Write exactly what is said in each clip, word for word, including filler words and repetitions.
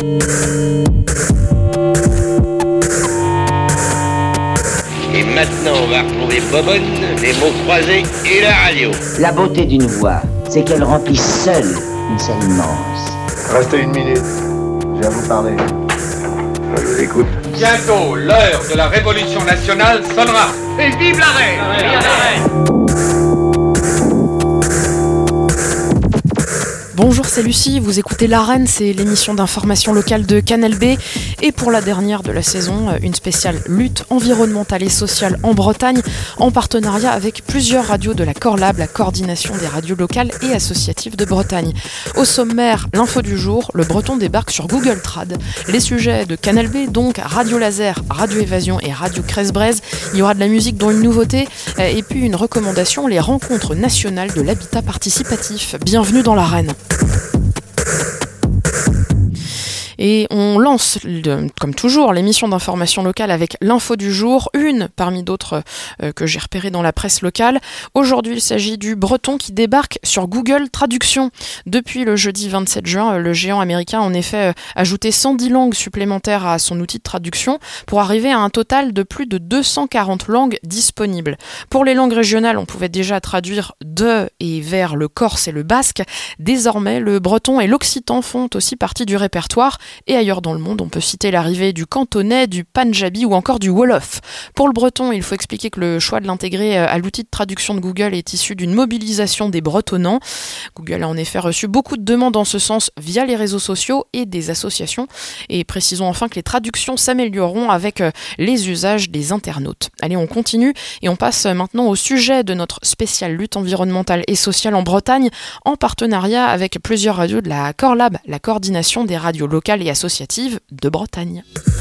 Et maintenant, on va retrouver Bobonne, les mots croisés et la radio. La beauté d'une voix, c'est qu'elle remplit seule une scène immense. Restez une minute, je viens vous parler. Je vous écoute. Bientôt, l'heure de la révolution nationale sonnera. Et vive la reine! Vive la reine! Bonjour, c'est Lucie, vous écoutez L'Arène, c'est l'émission d'information locale de Canal B. Et pour la dernière de la saison, une spéciale lutte environnementale et sociale en Bretagne, en partenariat avec plusieurs radios de la Corlab, la coordination des radios locales et associatives de Bretagne. Au sommaire, l'info du jour, le breton débarque sur Google Trad. Les sujets de Canal B, donc Radio Laser, Radio Évasion et Radio Crèze-Braise. Il y aura de la musique dont une nouveauté, et puis une recommandation, les rencontres nationales de l'habitat participatif. Bienvenue dans l'Arène. Et on lance, le, comme toujours, l'émission d'information locale avec l'info du jour, une parmi d'autres euh, que j'ai repérées dans la presse locale. Aujourd'hui, il s'agit du breton qui débarque sur Google Traduction. Depuis le jeudi vingt-sept juin, le géant américain a en effet euh, ajouté cent dix langues supplémentaires à son outil de traduction pour arriver à un total de plus de deux cent quarante langues disponibles. Pour les langues régionales, on pouvait déjà traduire de et vers le corse et le basque. Désormais, le breton et l'occitan font aussi partie du répertoire. Et ailleurs dans le monde, on peut citer l'arrivée du cantonais, du panjabi ou encore du wolof. Pour le breton, il faut expliquer que le choix de l'intégrer à l'outil de traduction de Google est issu d'une mobilisation des bretonnants. Google a en effet reçu beaucoup de demandes en ce sens via les réseaux sociaux et des associations. Et précisons enfin que les traductions s'amélioreront avec les usages des internautes. Allez, on continue et on passe maintenant au sujet de notre spéciale lutte environnementale et sociale en Bretagne, en partenariat avec plusieurs radios de la Corlab, la coordination des radios locales et associatives de Bretagne.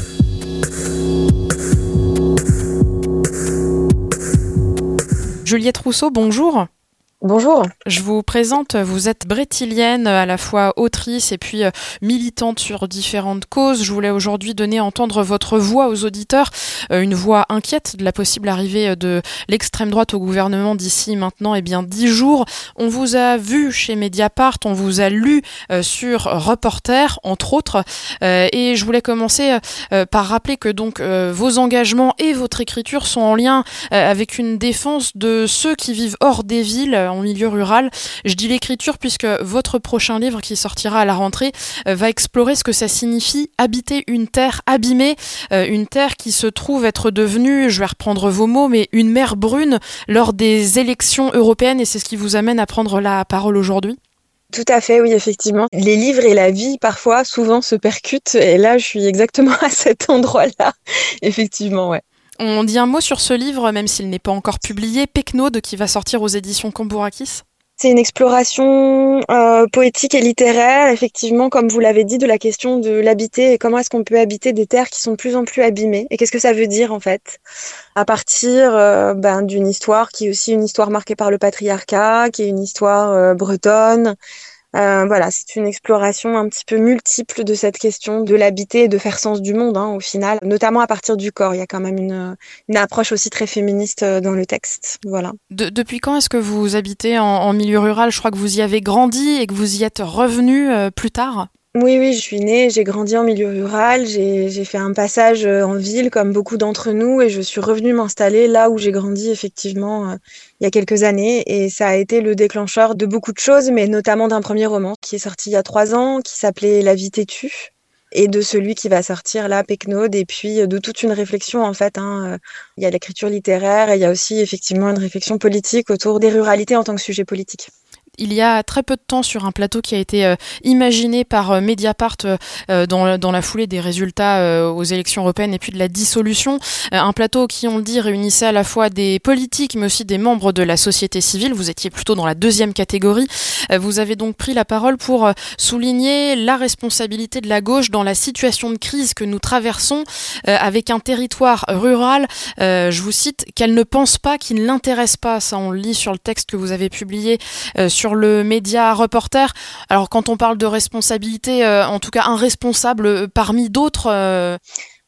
Juliette Rousseau, bonjour. Bonjour. Je vous présente, vous êtes brétilienne, à la fois autrice et puis militante sur différentes causes. Je voulais aujourd'hui donner à entendre votre voix aux auditeurs, une voix inquiète de la possible arrivée de l'extrême droite au gouvernement d'ici maintenant eh bien dix jours. On vous a vu chez Mediapart, on vous a lu euh, sur Reporter, entre autres, euh, et je voulais commencer euh, par rappeler que donc euh, vos engagements et votre écriture sont en lien euh, avec une défense de ceux qui vivent hors des villes, en milieu rural. Je dis l'écriture puisque votre prochain livre qui sortira à la rentrée euh, va explorer ce que ça signifie habiter une terre abîmée, euh, une terre qui se trouve être devenue, je vais reprendre vos mots, mais une mer brune lors des élections européennes, et c'est ce qui vous amène à prendre la parole aujourd'hui. Tout à fait, oui, effectivement. Les livres et la vie, parfois, souvent se percutent, et là, je suis exactement à cet endroit-là. Effectivement, ouais. On dit un mot sur ce livre, même s'il n'est pas encore publié, Pecnode, qui va sortir aux éditions Cambourakis. C'est une exploration euh, poétique et littéraire, effectivement, comme vous l'avez dit, de la question de l'habiter et comment est-ce qu'on peut habiter des terres qui sont de plus en plus abîmées. Et qu'est-ce que ça veut dire, en fait, à partir euh, ben, d'une histoire qui est aussi une histoire marquée par le patriarcat, qui est une histoire euh, bretonne. Euh, voilà, c'est une exploration un petit peu multiple de cette question de l'habiter et de faire sens du monde, hein, au final, notamment à partir du corps. Il y a quand même une, une approche aussi très féministe dans le texte. Voilà. De, depuis quand est-ce que vous habitez en, en milieu rural ? Je crois que vous y avez grandi et que vous y êtes revenu euh, plus tard. Oui, oui, je suis née, j'ai grandi en milieu rural, j'ai, j'ai fait un passage en ville comme beaucoup d'entre nous et je suis revenue m'installer là où j'ai grandi effectivement euh, il y a quelques années et ça a été le déclencheur de beaucoup de choses, mais notamment d'un premier roman qui est sorti il y a trois ans, qui s'appelait La vie têtue, et de celui qui va sortir là, Pecnode, et puis de toute une réflexion en fait. Hein. Il y a l'écriture littéraire et il y a aussi effectivement une réflexion politique autour des ruralités en tant que sujet politique. Il y a très peu de temps sur un plateau qui a été euh, imaginé par euh, Mediapart euh, dans, dans la foulée des résultats euh, aux élections européennes et puis de la dissolution. Euh, un plateau qui, on le dit, réunissait à la fois des politiques mais aussi des membres de la société civile. Vous étiez plutôt dans la deuxième catégorie. Euh, vous avez donc pris la parole pour euh, souligner la responsabilité de la gauche dans la situation de crise que nous traversons euh, avec un territoire rural, euh, je vous cite, qu'elle ne pense pas, qui ne l'intéresse pas. Ça, on le lit sur le texte que vous avez publié euh, sur sur le média Reporter. Alors quand on parle de responsabilité, euh, en tout cas un responsable parmi d'autres. Euh...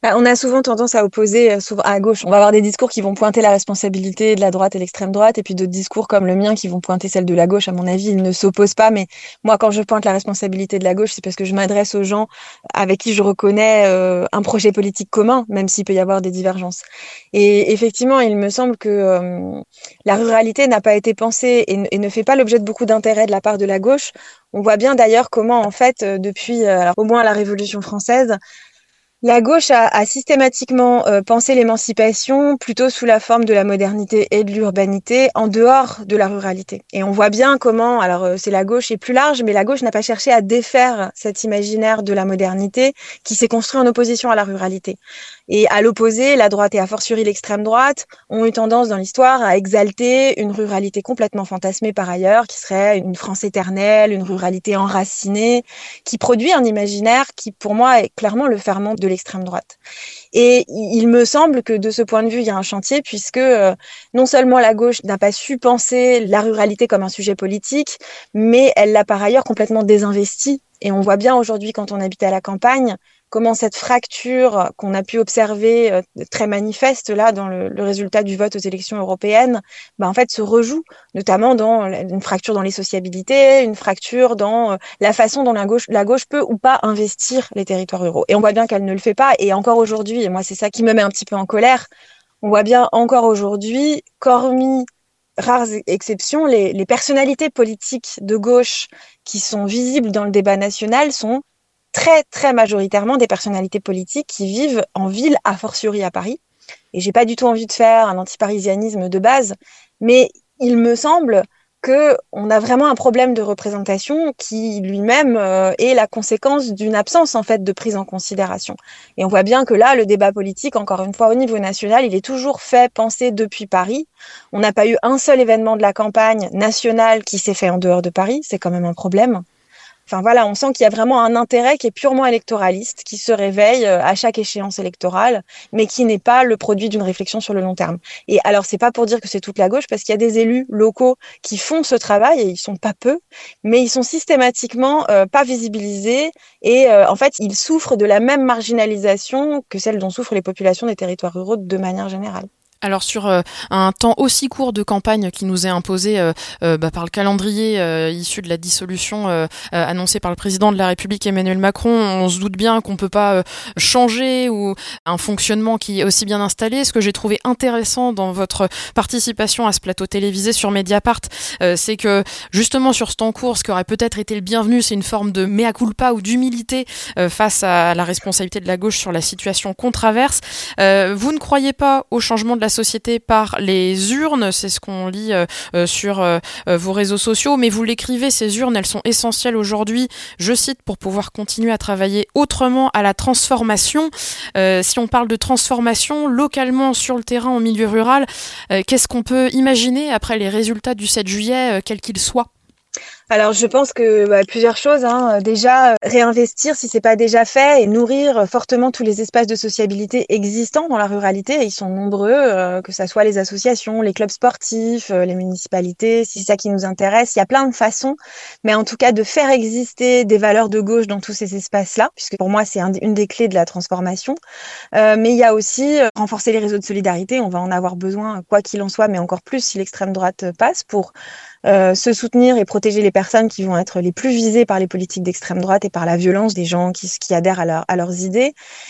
On a souvent tendance à opposer souvent à gauche. On va avoir des discours qui vont pointer la responsabilité de la droite et l'extrême droite, et puis d'autres discours comme le mien qui vont pointer celle de la gauche. À mon avis, ils ne s'opposent pas, mais moi, quand je pointe la responsabilité de la gauche, c'est parce que je m'adresse aux gens avec qui je reconnais euh, un projet politique commun, même s'il peut y avoir des divergences. Et effectivement, il me semble que euh, la ruralité n'a pas été pensée et, et ne fait pas l'objet de beaucoup d'intérêt de la part de la gauche. On voit bien d'ailleurs comment, en fait, depuis euh, alors, au moins la Révolution française, la gauche a, a systématiquement euh, pensé l'émancipation plutôt sous la forme de la modernité et de l'urbanité, en dehors de la ruralité. Et on voit bien comment, alors euh, c'est la gauche est plus large, mais la gauche n'a pas cherché à défaire cet imaginaire de la modernité qui s'est construit en opposition à la ruralité. Et à l'opposé, la droite et a fortiori l'extrême droite ont eu tendance dans l'histoire à exalter une ruralité complètement fantasmée par ailleurs, qui serait une France éternelle, une ruralité enracinée, qui produit un imaginaire qui, pour moi, est clairement le ferment de l'extrême droite. Et il me semble que de ce point de vue, il y a un chantier, puisque euh, non seulement la gauche n'a pas su penser la ruralité comme un sujet politique, mais elle l'a par ailleurs complètement désinvestie. Et on voit bien aujourd'hui, quand on habite à la campagne, comment cette fracture qu'on a pu observer euh, très manifeste là dans le, le résultat du vote aux élections européennes, bah, en fait se rejoue, notamment dans une fracture dans les sociabilités, une fracture dans euh, la façon dont la gauche, la gauche peut ou pas investir les territoires ruraux. Et on voit bien qu'elle ne le fait pas. Et encore aujourd'hui, et moi c'est ça qui me met un petit peu en colère, on voit bien encore aujourd'hui, qu'hormis rares exceptions, les, les personnalités politiques de gauche qui sont visibles dans le débat national sont très, très majoritairement des personnalités politiques qui vivent en ville, a fortiori à Paris. Et j'ai pas du tout envie de faire un antiparisianisme de base, mais il me semble que on a vraiment un problème de représentation qui lui-même euh, est la conséquence d'une absence en fait de prise en considération. Et on voit bien que là, le débat politique, encore une fois au niveau national, il est toujours fait penser depuis Paris. On n'a pas eu un seul événement de la campagne nationale qui s'est fait en dehors de Paris, c'est quand même un problème. Enfin voilà, on sent qu'il y a vraiment un intérêt qui est purement électoraliste, qui se réveille à chaque échéance électorale, mais qui n'est pas le produit d'une réflexion sur le long terme. Et alors, c'est pas pour dire que c'est toute la gauche, parce qu'il y a des élus locaux qui font ce travail, et ils sont pas peu, mais ils sont systématiquement euh, pas visibilisés, et euh, en fait, ils souffrent de la même marginalisation que celle dont souffrent les populations des territoires ruraux de manière générale. Alors sur euh, un temps aussi court de campagne qui nous est imposé euh, euh, bah, par le calendrier euh, issu de la dissolution euh, euh, annoncée par le président de la République Emmanuel Macron, on se doute bien qu'on peut pas euh, changer ou un fonctionnement qui est aussi bien installé. Ce que j'ai trouvé intéressant dans votre participation à ce plateau télévisé sur Mediapart, euh, c'est que justement sur ce temps court, ce qui aurait peut-être été le bienvenu, c'est une forme de mea culpa ou d'humilité euh, face à la responsabilité de la gauche sur la situation qu'on traverse. Euh, vous ne croyez pas au changement de la société par les urnes, c'est ce qu'on lit euh, sur euh, vos réseaux sociaux, mais vous l'écrivez, ces urnes, elles sont essentielles aujourd'hui, je cite, pour pouvoir continuer à travailler autrement à la transformation. Euh, si on parle de transformation localement sur le terrain en milieu rural, euh, qu'est-ce qu'on peut imaginer après les résultats du sept juillet, euh, quels qu'ils soient ? Alors, je pense que bah, plusieurs choses. Hein. Déjà, euh, réinvestir si c'est pas déjà fait et nourrir fortement tous les espaces de sociabilité existants dans la ruralité. Et ils sont nombreux, euh, que ça soit les associations, les clubs sportifs, euh, les municipalités. Si c'est ça qui nous intéresse, il y a plein de façons. Mais en tout cas, de faire exister des valeurs de gauche dans tous ces espaces-là, puisque pour moi, c'est un, une des clés de la transformation. Euh, mais il y a aussi euh, renforcer les réseaux de solidarité. On va en avoir besoin, quoi qu'il en soit, mais encore plus si l'extrême droite passe, pour euh, se soutenir et protéger les personnes qui vont être les plus visées par les politiques d'extrême droite et par la violence des gens qui, qui adhèrent à, leur, à leurs idées.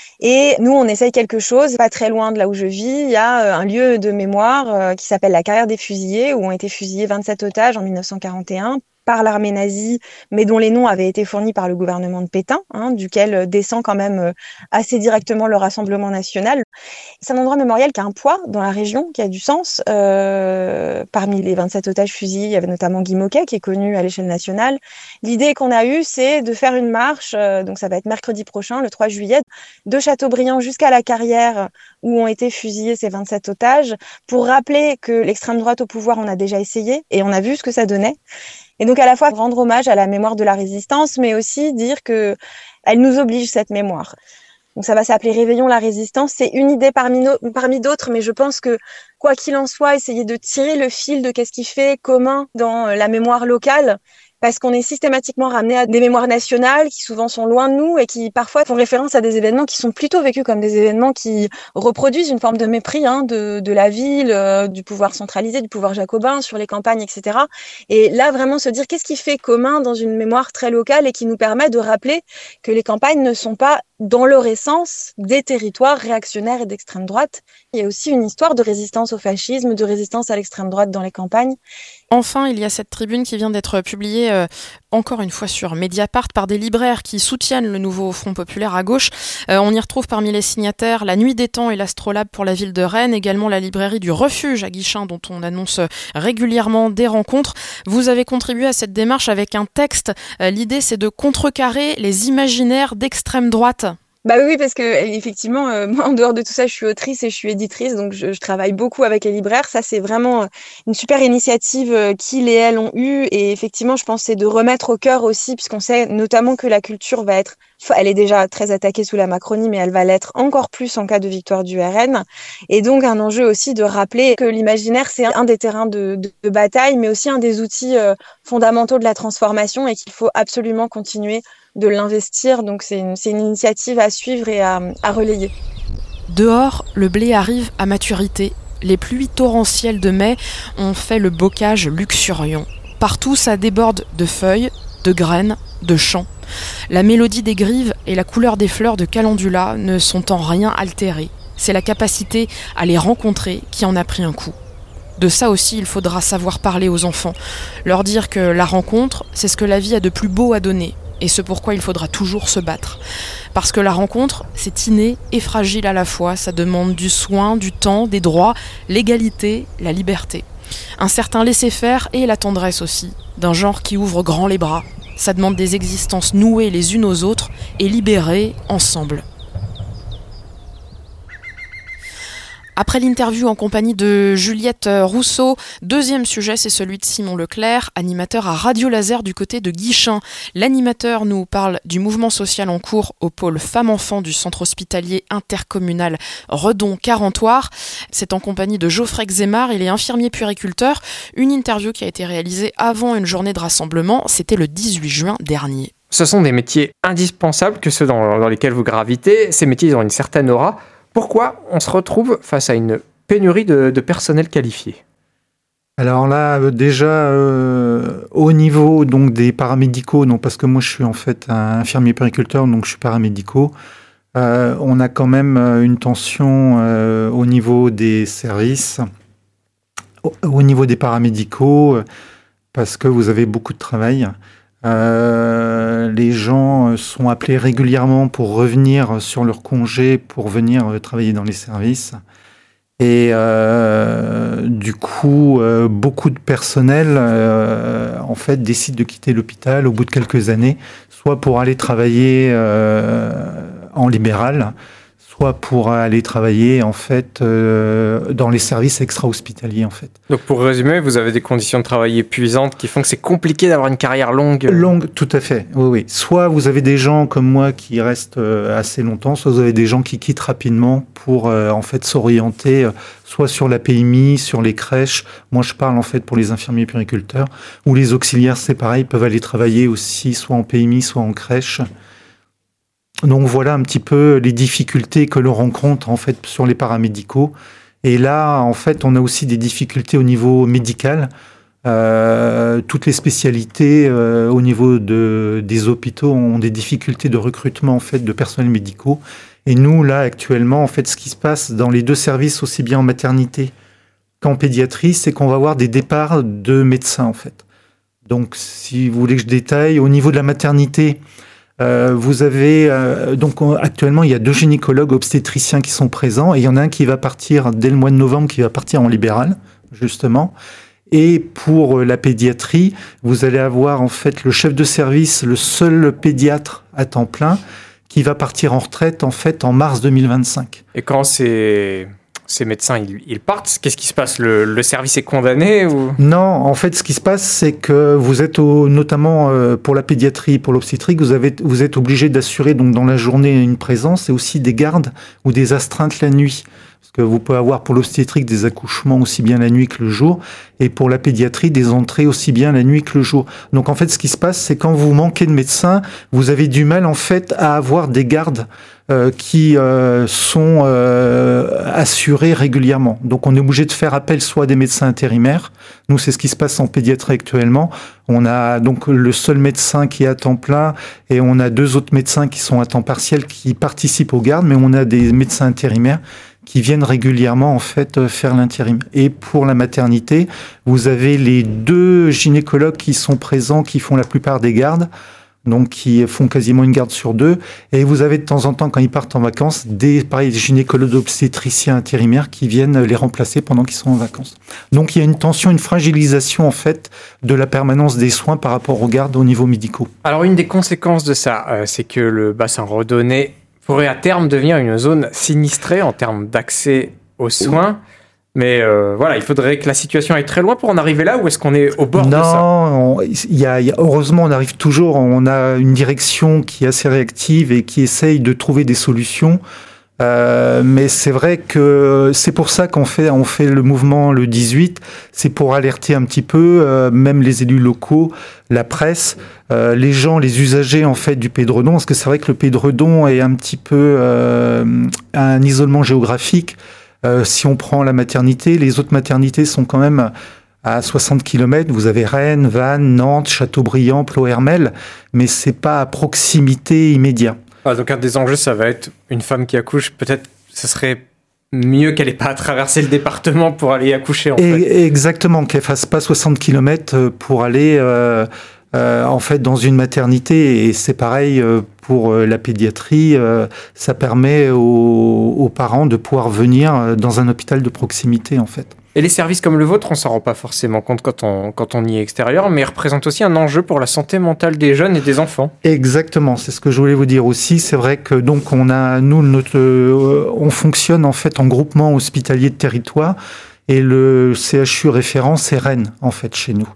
Et nous, on essaye quelque chose, pas très loin de là où je vis, il y a un lieu de mémoire euh, qui s'appelle la Carrière des fusillés, où ont été fusillés vingt-sept otages en mille neuf cent quarante et un par l'armée nazie, mais dont les noms avaient été fournis par le gouvernement de Pétain, hein, duquel descend quand même assez directement le Rassemblement national. C'est un endroit mémorial qui a un poids dans la région, qui a du sens. Euh, parmi les vingt-sept otages fusillés, il y avait notamment Guy Môquet, qui est connu à l'échelle nationale. L'idée qu'on a eue, c'est de faire une marche, euh, donc ça va être mercredi prochain, le trois juillet, de Châteaubriand jusqu'à la Carrière, où ont été fusillés ces vingt-sept otages, pour rappeler que l'extrême droite au pouvoir, on a déjà essayé, et on a vu ce que ça donnait. Et donc à la fois rendre hommage à la mémoire de la résistance, mais aussi dire que elle nous oblige, cette mémoire. Donc ça va s'appeler Réveillons la résistance. C'est une idée parmi, no- parmi d'autres, mais je pense que quoi qu'il en soit, essayer de tirer le fil de qu'est-ce qui fait commun dans la mémoire locale, parce qu'on est systématiquement ramené à des mémoires nationales qui souvent sont loin de nous et qui parfois font référence à des événements qui sont plutôt vécus comme des événements qui reproduisent une forme de mépris hein, de, de la ville, euh, du pouvoir centralisé, du pouvoir jacobin sur les campagnes, et cetera. Et là, vraiment se dire qu'est-ce qui fait commun dans une mémoire très locale et qui nous permet de rappeler que les campagnes ne sont pas, dans leur essence, des territoires réactionnaires et d'extrême droite. Il y a aussi une histoire de résistance au fascisme, de résistance à l'extrême droite dans les campagnes. Enfin, il y a cette tribune qui vient d'être publiée, euh, encore une fois sur Mediapart, par des libraires qui soutiennent le nouveau Front populaire à gauche. Euh, on y retrouve parmi les signataires La Nuit des Temps et l'Astrolabe pour la ville de Rennes, également la librairie du Refuge à Guichen, dont on annonce régulièrement des rencontres. Vous avez contribué à cette démarche avec un texte. Euh, l'idée, c'est de contrecarrer les imaginaires d'extrême droite. Bah oui, parce que effectivement, euh, moi en dehors de tout ça, je suis autrice et je suis éditrice, donc je, je travaille beaucoup avec les libraires. Ça, c'est vraiment une super initiative euh, qu'ils et elles ont eue. Et effectivement, je pense que c'est de remettre au cœur aussi, puisqu'on sait notamment que la culture va être, elle est déjà très attaquée sous la Macronie, mais elle va l'être encore plus en cas de victoire du R N. Et donc un enjeu aussi de rappeler que l'imaginaire, c'est un des terrains de, de, de bataille, mais aussi un des outils euh, fondamentaux de la transformation et qu'il faut absolument continuer de l'investir, donc c'est une, c'est une initiative à suivre et à, à relayer. Dehors, le blé arrive à maturité. Les pluies torrentielles de mai ont fait le bocage luxuriant. Partout, ça déborde de feuilles, de graines, de champs. La mélodie des grives et la couleur des fleurs de calendula ne sont en rien altérées. C'est la capacité à les rencontrer qui en a pris un coup. De ça aussi, il faudra savoir parler aux enfants. Leur dire que la rencontre, c'est ce que la vie a de plus beau à donner. Et ce pourquoi il faudra toujours se battre. Parce que la rencontre, c'est inné et fragile à la fois. Ça demande du soin, du temps, des droits, l'égalité, la liberté. Un certain laisser-faire et la tendresse aussi, d'un genre qui ouvre grand les bras. Ça demande des existences nouées les unes aux autres et libérées ensemble. Après l'interview en compagnie de Juliette Rousseau, deuxième sujet, c'est celui de Simon Leclerc, animateur à Radio Laser du côté de Guichen. L'animateur nous parle du mouvement social en cours au pôle femmes-enfants du centre hospitalier intercommunal Redon-Carentoire. C'est en compagnie de Geoffrey Xémar, il est infirmier puériculteur. Une interview qui a été réalisée avant une journée de rassemblement, c'était le dix-huit juin dernier. Ce sont des métiers indispensables que ceux dans, dans lesquels vous gravitez. Ces métiers, ils ont une certaine aura. Pourquoi on se retrouve face à une pénurie de, de personnel qualifié ? Alors là, déjà, euh, au niveau donc, des paramédicaux, donc, parce que moi je suis en fait un infirmier puériculteur, donc je suis paramédicaux, euh, on a quand même une tension euh, au niveau des services, au, au niveau des paramédicaux, parce que vous avez beaucoup de travail. Euh, les gens sont appelés régulièrement pour revenir sur leur congé, pour venir travailler dans les services. Et euh, du coup, euh, beaucoup de personnel euh, en fait, décide de quitter l'hôpital au bout de quelques années, soit pour aller travailler euh, en libéral, soit pour aller travailler en fait euh, dans les services extra-hospitaliers en fait. Donc pour résumer, vous avez des conditions de travail épuisantes qui font que c'est compliqué d'avoir une carrière longue. Longue, tout à fait. Oui, oui. Soit vous avez des gens comme moi qui restent euh, assez longtemps, soit vous avez des gens qui quittent rapidement pour euh, en fait s'orienter euh, soit sur la P M I, sur les crèches. Moi, je parle en fait pour les infirmiers puériculteurs, ou les auxiliaires, c'est pareil, peuvent aller travailler aussi soit en P M I, soit en crèche. Donc voilà un petit peu les difficultés que l'on rencontre en fait sur les paramédicaux. Et là, en fait, on a aussi des difficultés au niveau médical. Euh, toutes les spécialités euh, au niveau de, des hôpitaux ont des difficultés de recrutement en fait de personnels médicaux. Et nous, là, actuellement, en fait, ce qui se passe dans les deux services, aussi bien en maternité qu'en pédiatrie, c'est qu'on va avoir des départs de médecins en fait. Donc, si vous voulez que je détaille, au niveau de la maternité, Euh, vous avez euh, donc on, actuellement il y a deux gynécologues obstétriciens qui sont présents et il y en a un qui va partir dès le mois de novembre, qui va partir en libéral justement. Et pour la pédiatrie, vous allez avoir en fait le chef de service, le seul pédiatre à temps plein, qui va partir en retraite en fait en mars deux mille vingt-cinq. Et quand ces, ces médecins ils, ils partent, qu'est-ce qui se passe ? le, le service est condamné ou... Non, en fait, ce qui se passe, c'est que vous êtes au, notamment euh, pour la pédiatrie, pour l'obstétrique, vous avez, vous êtes obligé d'assurer donc dans la journée une présence et aussi des gardes ou des astreintes la nuit. Parce que vous pouvez avoir pour l'obstétrique des accouchements aussi bien la nuit que le jour, et pour la pédiatrie des entrées aussi bien la nuit que le jour. Donc en fait, ce qui se passe, c'est quand vous manquez de médecins, vous avez du mal en fait à avoir des gardes euh, qui euh, sont euh, assurés régulièrement. Donc on est obligé de faire appel soit à des médecins intérimaires. Nous, c'est ce qui se passe en pédiatrie actuellement. On a donc le seul médecin qui est à temps plein et on a deux autres médecins qui sont à temps partiel qui participent aux gardes, mais on a des médecins intérimaires qui viennent régulièrement en fait faire l'intérim. Et pour la maternité, vous avez les deux gynécologues qui sont présents, qui font la plupart des gardes, donc qui font quasiment une garde sur deux. Et vous avez de temps en temps, quand ils partent en vacances, des pareil, des gynécologues obstétriciens intérimaires qui viennent les remplacer pendant qu'ils sont en vacances. Donc il y a une tension, une fragilisation en fait de la permanence des soins par rapport aux gardes au niveau médicaux. Alors une des conséquences de ça, euh, c'est que le bassin redonné pourrait à terme devenir une zone sinistrée en termes d'accès aux soins. Mais euh, voilà, il faudrait que la situation aille très loin pour en arriver là, ou est-ce qu'on est au bord non, de ça ? Non, il y a, il y a, heureusement, on arrive toujours, on a une direction qui est assez réactive et qui essaye de trouver des solutions. Euh, mais c'est vrai que c'est pour ça qu'on fait, on fait le mouvement le dix-huit, c'est pour alerter un petit peu, euh, même les élus locaux, la presse, euh, les gens, les usagers en fait du Pédredon, parce que c'est vrai que le Pédredon est un petit peu euh, un isolement géographique. Euh, si on prend la maternité, les autres maternités sont quand même à soixante kilomètres. Vous avez Rennes, Vannes, Nantes, Châteaubriand, Ploërmel, mais c'est pas à proximité immédiate. Ah, donc un des enjeux, ça va être une femme qui accouche, peut-être ce serait mieux qu'elle n'ait pas à traverser le département pour aller accoucher en fait. Et, exactement, qu'elle fasse pas soixante kilomètres pour aller euh, euh, en fait dans une maternité. Et c'est pareil euh, pour euh, la pédiatrie, euh, ça permet aux, aux parents de pouvoir venir dans un hôpital de proximité en fait. Et les services comme le vôtre, on s'en rend pas forcément compte quand on, quand on y est extérieur, mais ils représentent aussi un enjeu pour la santé mentale des jeunes et des enfants. Exactement, c'est ce que je voulais vous dire aussi. C'est vrai que donc on a, nous, notre, euh, on fonctionne en fait en groupement hospitalier de territoire et le C H U référent, c'est Rennes en fait chez nous.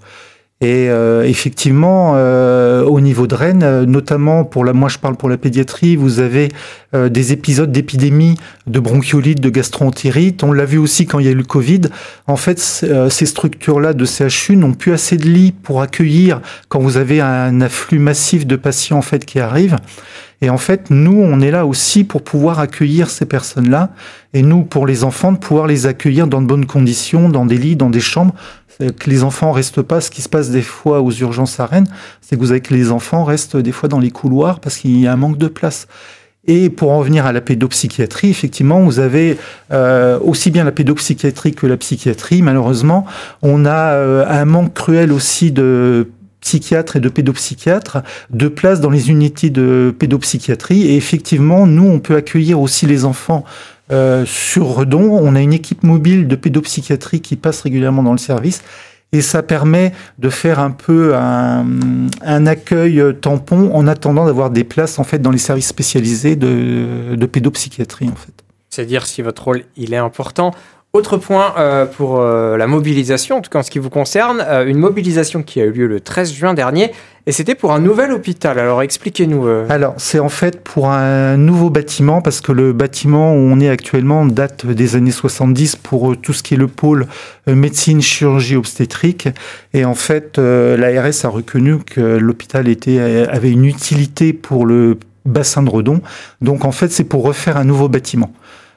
Et euh, effectivement, euh, au niveau de Rennes, euh, notamment pour la, moi je parle pour la pédiatrie, vous avez euh, des épisodes d'épidémie de bronchiolite, de gastroentérite. On l'a vu aussi quand il y a eu le Covid. En fait, euh, ces structures-là de C H U n'ont plus assez de lits pour accueillir quand vous avez un afflux massif de patients en fait qui arrivent. Et en fait, nous, on est là aussi pour pouvoir accueillir ces personnes-là. Et nous, pour les enfants, de pouvoir les accueillir dans de bonnes conditions, dans des lits, dans des chambres. Que les enfants restent pas, ce qui se passe des fois aux urgences à Rennes, c'est que vous avez que les enfants restent des fois dans les couloirs parce qu'il y a un manque de place. Et pour en venir à la pédopsychiatrie, effectivement, vous avez euh, aussi bien la pédopsychiatrie que la psychiatrie. Malheureusement, on a euh, un manque cruel aussi de psychiatres et de pédopsychiatres, de place dans les unités de pédopsychiatrie. Et effectivement, nous, on peut accueillir aussi les enfants Euh, sur Redon. On a une équipe mobile de pédopsychiatrie qui passe régulièrement dans le service et ça permet de faire un peu un, un accueil tampon en attendant d'avoir des places en fait dans les services spécialisés de, de pédopsychiatrie en fait. C'est-à-dire si votre rôle il est important. Autre point euh, pour euh, la mobilisation, en tout cas en ce qui vous concerne, euh, une mobilisation qui a eu lieu le treize juin dernier, et c'était pour un nouvel hôpital. Alors expliquez-nous. Euh... Alors c'est en fait pour un nouveau bâtiment, parce que le bâtiment où on est actuellement date des années soixante-dix pour euh, tout ce qui est le pôle euh, médecine, chirurgie, obstétrique. Et en fait, euh, l'A R S a reconnu que l'hôpital était, avait une utilité pour le bassin de Redon. Donc en fait, c'est pour refaire un nouveau bâtiment.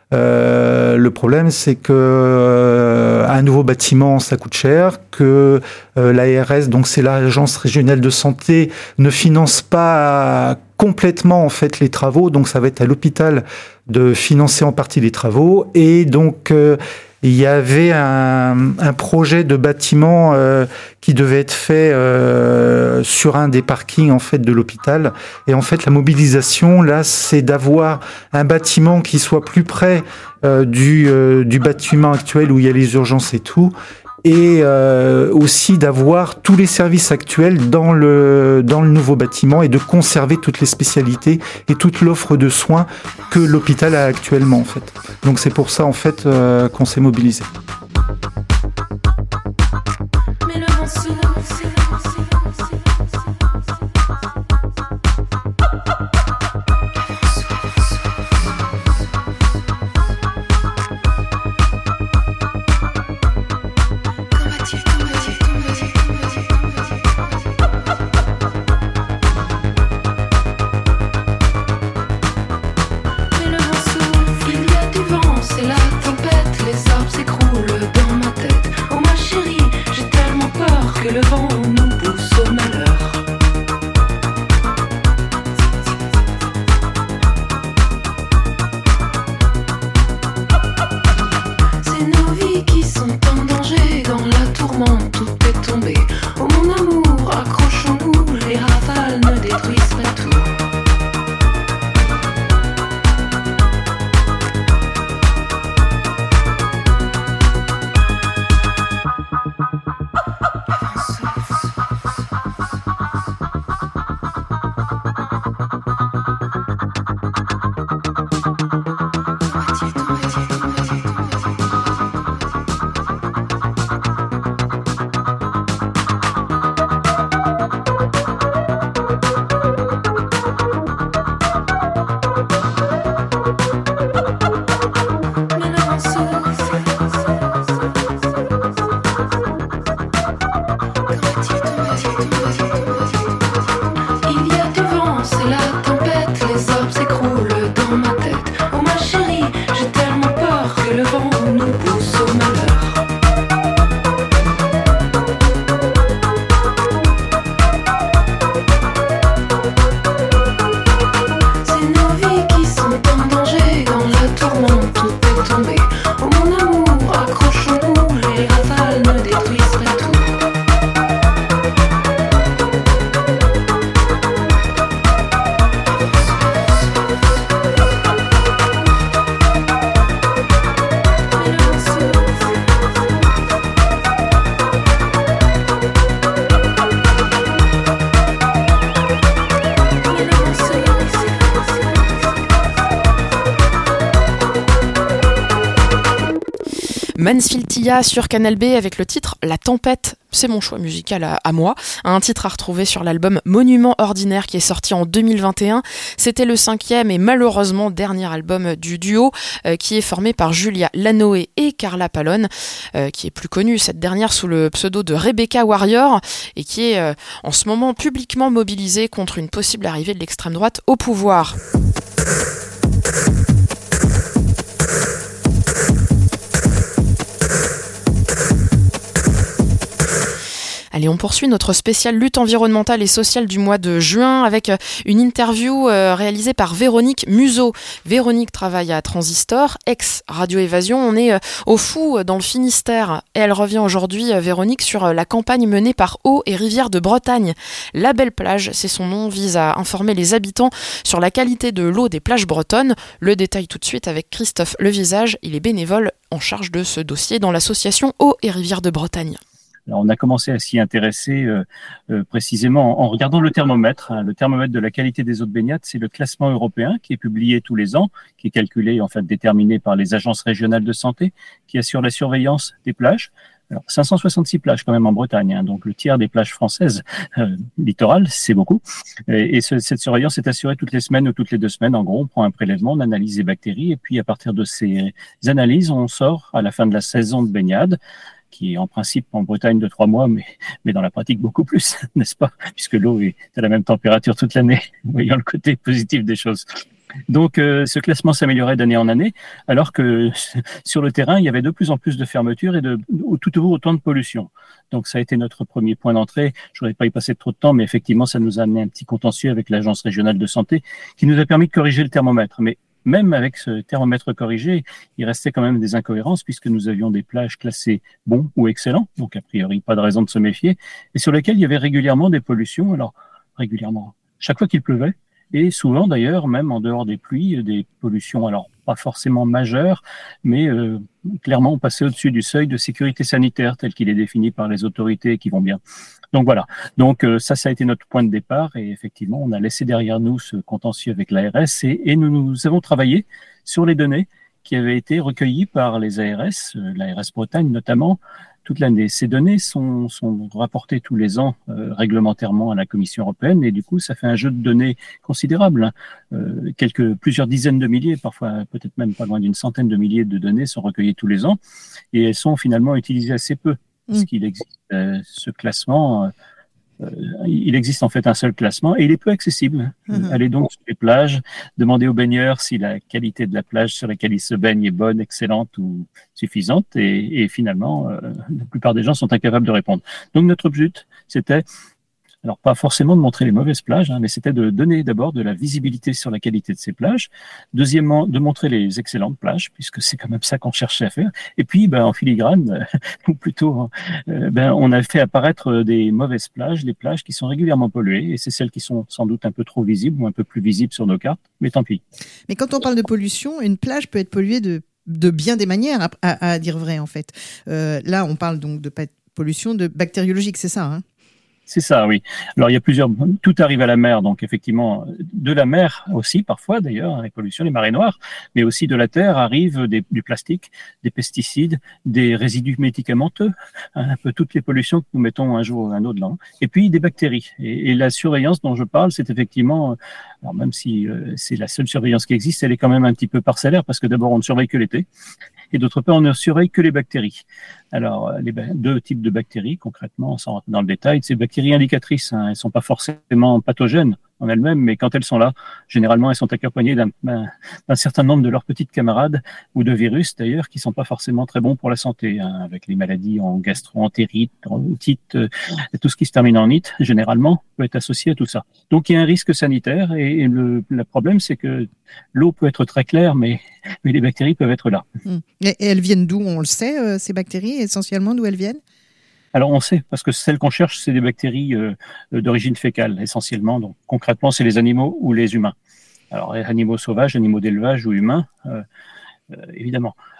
Euh, le problème, c'est que euh, un nouveau bâtiment, ça coûte cher, que euh, l'A R S, donc c'est l'agence régionale de santé, ne finance pas complètement en fait les travaux, donc ça va être à l'hôpital de financer en partie les travaux, et donc euh, il y avait un, un projet de bâtiment euh, qui devait être fait euh, sur un des parkings en fait de l'hôpital. Et en fait, la mobilisation là, c'est d'avoir un bâtiment qui soit plus près euh, du, euh, du bâtiment actuel où il y a les urgences et tout. Et euh, aussi d'avoir tous les services actuels dans le, dans le nouveau bâtiment et de conserver toutes les spécialités et toute l'offre de soins que l'hôpital a actuellement en fait. Donc c'est pour ça en fait euh, qu'on s'est mobilisé. Mais le vent souffle. Mansfield Tia sur Canal B avec le titre La Tempête. C'est mon choix musical à, à moi. Un titre à retrouver sur l'album Monument Ordinaire qui est sorti en deux mille vingt et un. C'était le cinquième et malheureusement dernier album du duo euh, qui est formé par Julia Lanoé et Carla Pallone, euh, qui est plus connue cette dernière sous le pseudo de Rebecca Warrior et qui est euh, en ce moment publiquement mobilisée contre une possible arrivée de l'extrême droite au pouvoir. Allez, on poursuit notre spéciale lutte environnementale et sociale du mois de juin avec une interview euh, réalisée par Véronique Museau. Véronique travaille à Transistor, ex-Radio Évasion. On est euh, au Fou dans le Finistère et elle revient aujourd'hui, euh, Véronique, sur euh, la campagne menée par Eau et Rivière de Bretagne. La Belle Plage, c'est son nom, vise à informer les habitants sur la qualité de l'eau des plages bretonnes. Le détail tout de suite avec Christophe Levisage. Il est bénévole en charge de ce dossier dans l'association Eau et Rivière de Bretagne. Alors, on a commencé à s'y intéresser euh, euh, précisément en, en regardant le thermomètre. Hein. Le thermomètre de la qualité des eaux de baignade, c'est le classement européen qui est publié tous les ans, qui est calculé, en fait, déterminé par les agences régionales de santé, qui assure la surveillance des plages. Alors, cinq cent soixante-six plages quand même en Bretagne, hein, donc le tiers des plages françaises euh, littorales, c'est beaucoup. Et, et ce, cette surveillance est assurée toutes les semaines ou toutes les deux semaines. En gros, on prend un prélèvement, on analyse les bactéries, et puis à partir de ces analyses, on sort à la fin de la saison de baignade, qui est en principe en Bretagne de trois mois, mais, mais dans la pratique beaucoup plus, n'est-ce pas? Puisque l'eau est à la même température toute l'année, voyant le côté positif des choses. Donc, euh, ce classement s'améliorait d'année en année, alors que sur le terrain, il y avait de plus en plus de fermetures et de, tout autant de pollution. Donc, ça a été notre premier point d'entrée. Je ne voudrais pas y passer trop de temps, mais effectivement, ça nous a amené un petit contentieux avec l'Agence régionale de santé qui nous a permis de corriger le thermomètre. Mais même avec ce thermomètre corrigé, il restait quand même des incohérences puisque nous avions des plages classées bons ou excellents, donc a priori pas de raison de se méfier, et sur lesquelles il y avait régulièrement des pollutions, alors régulièrement, chaque fois qu'il pleuvait, et souvent d'ailleurs, même en dehors des pluies, des pollutions, alors pas forcément majeures, mais euh, clairement on passait au-dessus du seuil de sécurité sanitaire tel qu'il est défini par les autorités qui vont bien. Donc voilà, donc euh, ça, ça a été notre point de départ et effectivement, on a laissé derrière nous ce contentieux avec l'A R S et, et nous, nous avons travaillé sur les données qui avaient été recueillies par les A R S, euh, l'A R S Bretagne notamment, toute l'année. Ces données sont, sont rapportées tous les ans euh, réglementairement à la Commission européenne et du coup, ça fait un jeu de données considérable. Hein. Euh, quelques, plusieurs dizaines de milliers, parfois peut-être même pas loin d'une centaine de milliers de données sont recueillies tous les ans et elles sont finalement utilisées assez peu. Parce qu'il existe euh, ce classement, euh, il existe en fait un seul classement et il est peu accessible. Mmh. Allez donc sur les plages, demandez aux baigneurs si la qualité de la plage sur laquelle ils se baignent est bonne, excellente ou suffisante et, et finalement, euh, la plupart des gens sont incapables de répondre. Donc notre but, c'était, alors pas forcément de montrer les mauvaises plages, hein, mais c'était de donner d'abord de la visibilité sur la qualité de ces plages. Deuxièmement, de montrer les excellentes plages, puisque c'est quand même ça qu'on cherchait à faire. Et puis, ben, en filigrane, ou plutôt, euh, ben, on a fait apparaître des mauvaises plages, des plages qui sont régulièrement polluées, et c'est celles qui sont sans doute un peu trop visibles ou un peu plus visibles sur nos cartes, mais tant pis. Mais quand on parle de pollution, une plage peut être polluée de, de bien des manières, à, à, à dire vrai, en fait. Euh, là, on parle donc de pollution de bactériologique, c'est ça, hein? C'est ça, oui. Alors, il y a plusieurs... Tout arrive à la mer, donc effectivement, de la mer aussi, parfois d'ailleurs, les pollutions, les marées noires, mais aussi de la terre arrivent des, du plastique, des pesticides, des résidus médicamenteux, un peu toutes les pollutions que nous mettons un jour ou un autre là, et puis des bactéries. Et, et la surveillance dont je parle, c'est effectivement... Alors, même si euh, c'est la seule surveillance qui existe, elle est quand même un petit peu parcellaire, parce que d'abord, on ne surveille que l'été, et d'autre part, on ne surveille que les bactéries. Alors, les deux types de bactéries, concrètement, sans rentrer dans le détail, c'est bactéries indicatrices. Hein, elles ne sont pas forcément pathogènes en elles-mêmes, mais quand elles sont là, généralement, elles sont accompagnées d'un, d'un certain nombre de leurs petites camarades, ou de virus d'ailleurs, qui ne sont pas forcément très bons pour la santé, hein, avec les maladies en gastro-entérite, en otite, euh, tout ce qui se termine en ite, généralement, peut être associé à tout ça. Donc, il y a un risque sanitaire, et, et le, le problème, c'est que l'eau peut être très claire, mais, mais les bactéries peuvent être là. Et elles viennent d'où, on le sait, euh, ces bactéries, essentiellement, d'où elles viennent ? Alors on sait, parce que celles qu'on cherche, c'est des bactéries euh, d'origine fécale, essentiellement. Donc concrètement, c'est les animaux ou les humains. Alors animaux sauvages, animaux d'élevage ou humains, euh, euh, évidemment.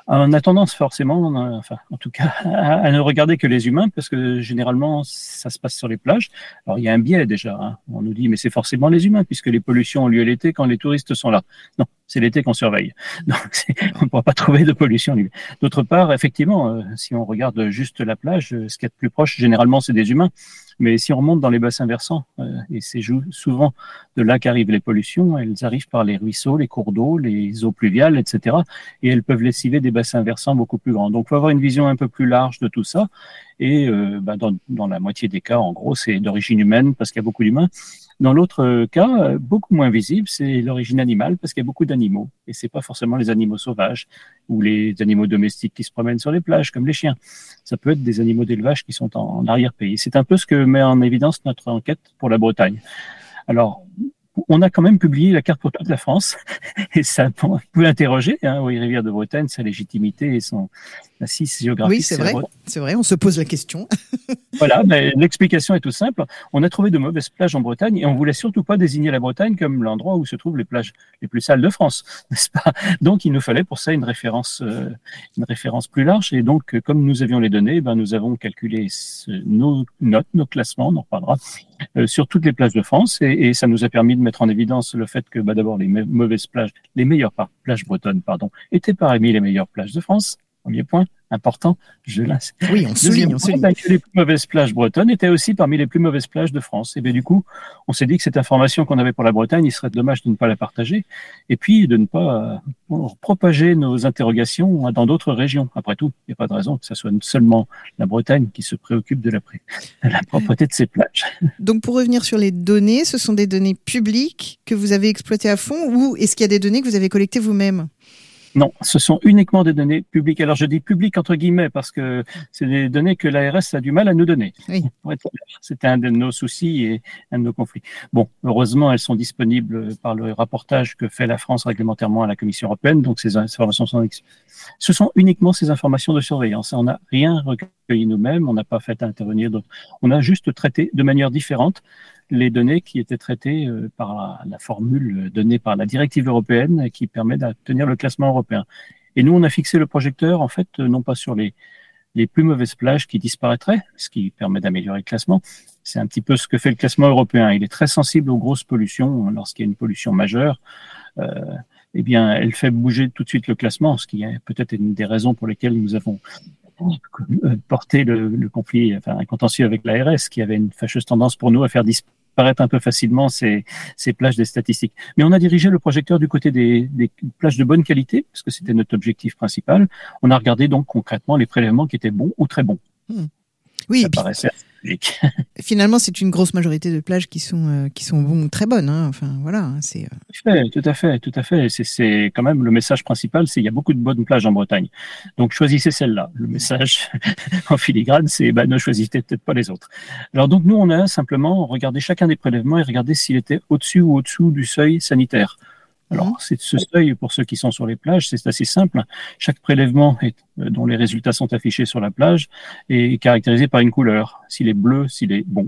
On a tendance forcément, on a, enfin, en tout cas, à, à ne regarder que les humains, parce que généralement, ça se passe sur les plages. Alors, il y a un biais déjà. Hein. On nous dit, mais c'est forcément les humains, puisque les pollutions ont lieu l'été quand les touristes sont là. Non, c'est l'été qu'on surveille. Donc, c'est, on ne pourra pas trouver de pollution l'hiver. D'autre part, effectivement, euh, si on regarde juste la plage, euh, ce qu'il y a de plus proche, généralement, c'est des humains. Mais si on remonte dans les bassins versants, euh, et c'est souvent de là qu'arrivent les pollutions, elles arrivent par les ruisseaux, les cours d'eau, les eaux pluviales, et cetera. Et elles peuvent lessiver des bassins versants beaucoup plus grands. Donc, il faut avoir une vision un peu plus large de tout ça. Et euh, bah, dans, dans la moitié des cas, en gros, c'est d'origine humaine parce qu'il y a beaucoup d'humains. Dans l'autre cas, beaucoup moins visible, c'est l'origine animale parce qu'il y a beaucoup d'animaux. Et c'est pas forcément les animaux sauvages ou les animaux domestiques qui se promènent sur les plages, comme les chiens. Ça peut être des animaux d'élevage qui sont en, en arrière-pays. C'est un peu ce que met en évidence notre enquête pour la Bretagne. Alors, on a quand même publié la carte pour toute la France, et ça peut interroger, hein, oui, Rivière de Bretagne, sa légitimité et son assise géographique. Oui, c'est vrai, c'est vrai, on se pose la question. Voilà, mais l'explication est tout simple. On a trouvé de mauvaises plages en Bretagne, et on voulait surtout pas désigner la Bretagne comme l'endroit où se trouvent les plages les plus sales de France, n'est-ce pas? Donc, il nous fallait pour ça une référence, euh, une référence plus large, et donc, comme nous avions les données, ben, nous avons calculé ce, nos notes, nos classements, on en reparlera, euh, sur toutes les plages de France, et, et ça nous a permis de mettre en évidence le fait que, bah, d'abord, les me- mauvaises plages, les meilleures par- plages bretonnes, pardon, étaient parmi les meilleures plages de France. Premier point important, je l'insiste. Oui, on souligne, on souligne. Bah, que les plus mauvaises plages bretonnes étaient aussi parmi les plus mauvaises plages de France. Et bien du coup, on s'est dit que cette information qu'on avait pour la Bretagne, il serait dommage de ne pas la partager, et puis de ne pas euh, propager nos interrogations dans d'autres régions. Après tout, il n'y a pas de raison que ce soit seulement la Bretagne qui se préoccupe de la, pré- de la propreté de ses plages. Donc pour revenir sur les données, ce sont des données publiques que vous avez exploitées à fond, ou est-ce qu'il y a des données que vous avez collectées vous-même ? Non, ce sont uniquement des données publiques. Alors, je dis publiques entre guillemets parce que c'est des données que l'A R S a du mal à nous donner. Oui. C'était un de nos soucis et un de nos conflits. Bon, heureusement, elles sont disponibles par le rapportage que fait la France réglementairement à la Commission européenne. Donc, ces informations sont... Ce sont uniquement ces informations de surveillance. On n'a rien recueilli nous-mêmes, on n'a pas fait intervenir d'autres. On a juste traité de manière différente les données qui étaient traitées euh, par la, la formule donnée par la directive européenne qui permet d'obtenir le classement européen. Et nous, on a fixé le projecteur, en fait, euh, non pas sur les, les plus mauvaises plages qui disparaîtraient, ce qui permet d'améliorer le classement. C'est un petit peu ce que fait le classement européen. Il est très sensible aux grosses pollutions. Lorsqu'il y a une pollution majeure, euh, eh bien, elle fait bouger tout de suite le classement, ce qui est peut-être une des raisons pour lesquelles nous avons porté le, le conflit, enfin, un contentieux avec l'A R S, qui avait une fâcheuse tendance pour nous à faire disparaître un peu facilement ces, ces plages des statistiques. Mais on a dirigé le projecteur du côté des, des plages de bonne qualité, parce que c'était notre objectif principal. On a regardé donc concrètement les prélèvements qui étaient bons ou très bons. Hmm. Oui, ça et puis, paraissait assez logique. Finalement, c'est une grosse majorité de plages qui sont euh, qui sont bon, très bonnes. Hein. Enfin, voilà, hein, c'est. Euh... Tout à fait, tout à fait. C'est, c'est quand même le message principal, c'est qu'il y a beaucoup de bonnes plages en Bretagne. Donc choisissez celle-là. Le message en filigrane, c'est bah, ne choisissez peut-être pas les autres. Alors donc nous, on a simplement regardé chacun des prélèvements et regardé s'il était au-dessus ou au-dessous du seuil sanitaire. Alors, c'est ce seuil, pour ceux qui sont sur les plages, c'est assez simple. Chaque prélèvement est, dont les résultats sont affichés sur la plage est caractérisé par une couleur. S'il est bleu, s'il est bon,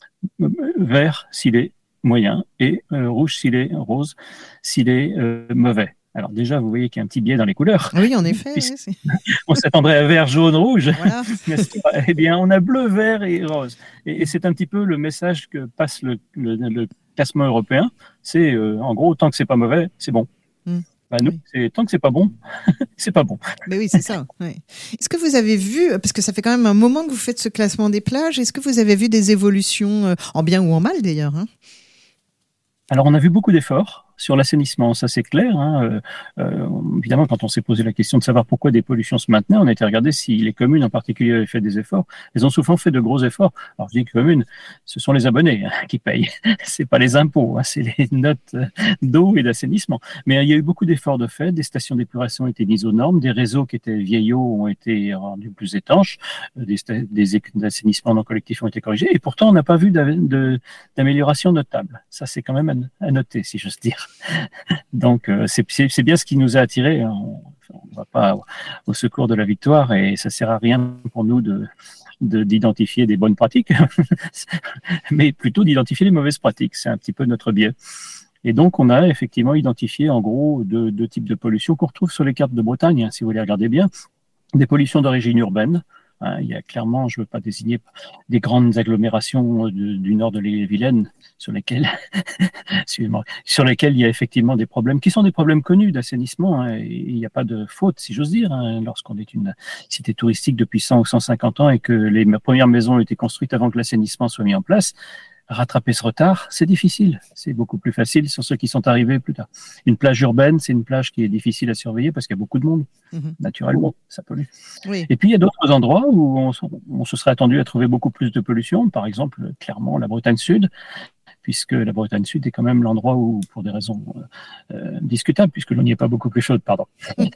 vert, s'il est moyen, et euh, rouge, s'il est rose, s'il est euh, mauvais. Alors déjà, vous voyez qu'il y a un petit biais dans les couleurs. Oui, en effet. Oui, c'est... On s'attendrait à vert, jaune, rouge. Voilà. Eh bien, on a bleu, vert et rose. Et, et c'est un petit peu le message que passe le, le, le classement européen. C'est, euh, en gros, tant que c'est pas mauvais, c'est bon. Mm. Bah, nous, oui. c'est, tant que c'est pas bon, c'est pas bon. Mais oui, c'est ça. Oui. Est-ce que vous avez vu, parce que ça fait quand même un moment que vous faites ce classement des plages, est-ce que vous avez vu des évolutions, euh, en bien ou en mal d'ailleurs, hein ? Alors, on a vu beaucoup d'efforts sur l'assainissement, ça c'est clair. Hein. Euh, euh, évidemment, quand on s'est posé la question de savoir pourquoi des pollutions se maintenaient, on a été regarder si les communes en particulier avaient fait des efforts. Elles ont souvent fait de gros efforts. Alors je dis communes, ce sont les abonnés hein, qui payent. C'est pas les impôts, hein, c'est les notes d'eau et d'assainissement. Mais il y a eu beaucoup d'efforts de fait. Des stations d'épuration ont été mises aux normes, des réseaux qui étaient vieillots ont été rendus plus étanches, des, sta- des assaisnissements non collectifs ont été corrigés. Et pourtant, on n'a pas vu de, d'amélioration notable. Ça c'est quand même à, à noter, si j'ose dire. Donc euh, c'est, c'est, c'est bien ce qui nous a attirés. On ne va pas au, au secours de la victoire et ça ne sert à rien pour nous de, de, d'identifier des bonnes pratiques, mais plutôt d'identifier les mauvaises pratiques. C'est un petit peu notre biais. Et donc, on a effectivement identifié, en gros, deux, deux types de pollution qu'on retrouve sur les cartes de Bretagne, hein, si vous les regardez bien. Des pollutions d'origine urbaine. Hein, il y a clairement, je ne veux pas désigner des grandes agglomérations de, du nord de l'île-et-Vilaine sur lesquelles, sur lesquelles il y a effectivement des problèmes qui sont des problèmes connus d'assainissement. Hein, et il n'y a pas de faute, si j'ose dire, hein, lorsqu'on est une cité touristique depuis cent ou cent cinquante ans et que les premières maisons ont été construites avant que l'assainissement soit mis en place. Rattraper ce retard, c'est difficile. C'est beaucoup plus facile sur ceux qui sont arrivés plus tard. Une plage urbaine, c'est une plage qui est difficile à surveiller parce qu'il y a beaucoup de monde. Mmh. Naturellement, ça pollue. Oui. Et puis, il y a d'autres endroits où on, on se serait attendu à trouver beaucoup plus de pollution. Par exemple, clairement, la Bretagne Sud, puisque la Bretagne Sud est quand même l'endroit où, pour des raisons euh, discutables, puisque l'eau n'y est pas beaucoup plus chaude, pardon.